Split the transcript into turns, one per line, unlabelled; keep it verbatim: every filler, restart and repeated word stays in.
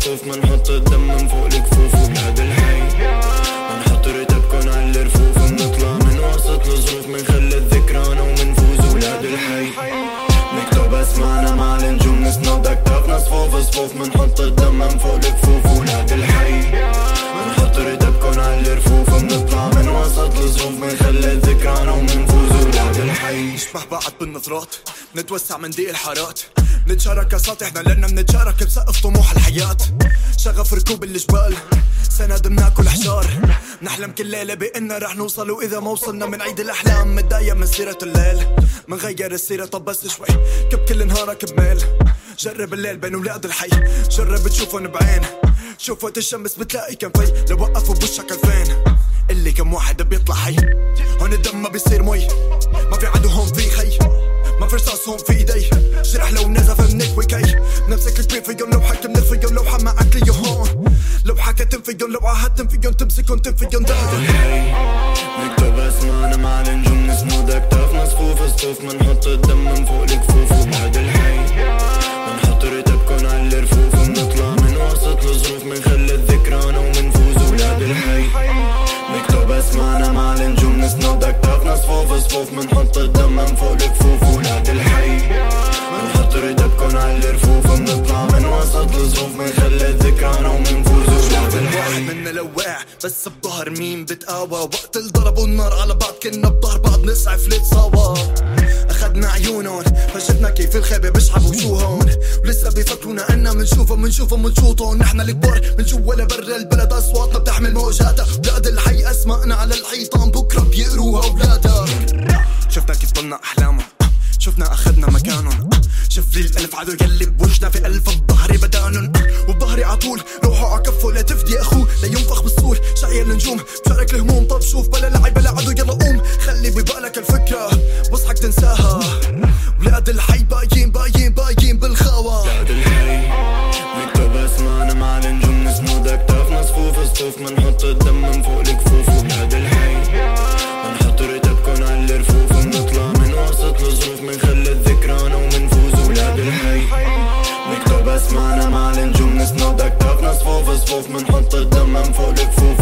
صفوف منحط الدم من فوق الكفوف وبلاد الحي منحط رتبكن على الرفوف منطلع من وسط الظروف منخلي الذكران ومنفوز ولاد الحي نكتب اسمعنا مع النجوم نسند اكتافنا صفوف صفوف منحط الدم من فوق الكفوف ولاد الحي منحط رتبكن على الرفوف منطلع من وسط الظروف منخلي الذكران ومنفوز ولاد الحي
نشبه بعض بالنظرات نتوسع من ضيق الحارات نتشارك سطحنا لأننا منتشارك بسقف طموح الحياة شغف ركوب الجبال سند مناكل حجار نحلم كل ليلة بإننا رح نوصل وإذا ما وصلنا من عيد الأحلام متضايق من سيرة الليل منغير السيرة طب بس شوي كب كل نهارك بميل جرب الليل بين ولاد الحي جرب تشوفن بعين شوف وقت الشمس بتلاقي كم في لو وقفوا بوشك الفين اللي كم واحد بيطلع حي هون الدم ما بيصير مي ما في عدو هون في خي ما في رصاص هون في ايدي جرح لو نزف منكوي كي نفسك كبير فيهم لو حكم فيهم لو حماك لي هون لو حكيتم فيهم لو عهدتم فيهم تمسكهم تنفيهم داخل
نكتب اسمعنا مع النجوم نسند اكتافنا صفوف صفوف منحط الدم من فوق الكفوف وبلاد الحي منحط رتبكن على الرفوف منطلع من وسط الظروف منخلي الذكران ومنفوز ولاد الحي نكتب اسمعنا مع النجوم نسند اكتافنا صفوف صفوف منحط الدم من فوق الكفوف ولاد الحي منحط رتبكن على الرفوف منطلع من وسط الظروف منخلي الذكران ومنفوز ولاد الحي
منا لو وقع بس بظهر مين بتقاوى وقت الضربوا النار على بعض كنا بظهر بعض نسعف لتصاوى اخدنا عيونهم فشفنا كيف الخيبة بيشحبوا وجوههم ولسه بيفكرونا اننا منشوفهم منشوفهم منشوطهم نحنا الكبار من جوا ولا برا البلد اصواتنا بتحمل موجاتها ولاد الحي اسمائنا على الحيطان بكره بيقروها اولادها شفنا كيف ضلنا احلامهم شفنا اخدنا مكانهم شوف لي الالف عدو يلي بوجنا في الف بظهري بدانن وبظهري عطول روحوا عكفوا لا تفدي اخوه لا ينفخ بالصور شعير النجوم بشارك الهموم طب شوف بلا لعب بلا عدو يلا قوم خلي ببالك الفكره واصحك تنساها ولاد الحي باين باين باين بالخاوه
ولاد الحي نكتب اسمعنا مع النجوم نسند اكتافنا صفوف صفوف منحط الدم من فوق الكفوف ولاد الحي منحط رتبكن على الرفوف منطلع من وسط الظروف منخلي الذكران ومنفوز ولاد الحي نكتب اسمعنا مع النجوم نسند اكتافنا صفوف صفوف منحط الدم من فوق الكفوف